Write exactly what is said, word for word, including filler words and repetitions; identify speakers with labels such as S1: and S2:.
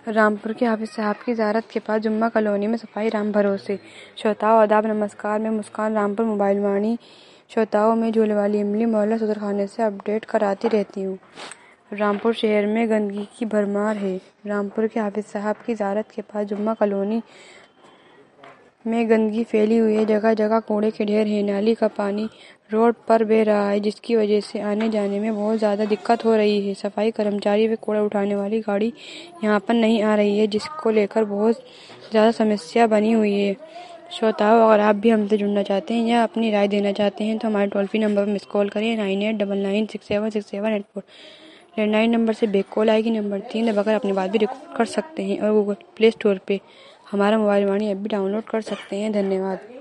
S1: रामपुर के हाफिज साहब की ज़ियारत के बाद जुम्मा कॉलोनी में सफाई राम भरोसे। श्रोताओं आदाब नमस्कार, मैं मुस्कान रामपुर मोबाइल वाणी श्रोताओं में झूले वाली इमली मोहल्ला सदरखाने से अपडेट कराती रहती हूँ। रामपुर शहर में गंदगी की भरमार है। रामपुर के हाफिज साहब की ज़ियारत के बाद जुम्मा कॉलोनी में गंदगी फैली हुई है। जगह जगह कूड़े के ढेर हैं। नाली का पानी रोड पर बह रहा है, जिसकी वजह से आने जाने में बहुत ज़्यादा दिक्कत हो रही है। सफाई कर्मचारी व कूड़ा उठाने वाली गाड़ी यहाँ पर नहीं आ रही है, जिसको लेकर बहुत ज़्यादा समस्या बनी हुई है। श्रोताओं, अगर आप भी हमसे जुड़ना चाहते हैं या अपनी राय देना चाहते हैं तो हमारे टोल फ्री नंबर पर मिस कॉल करें nine eight double nine six seven six seven eight four. Landline number से बैक कॉल आएगी। नंबर तीन दबाकर अपनी बात भी रिकॉर्ड कर सकते हैं और गूगल प्ले स्टोर पर हमारा मोबाइल वाणी ऐप भी डाउनलोड कर सकते हैं। धन्यवाद।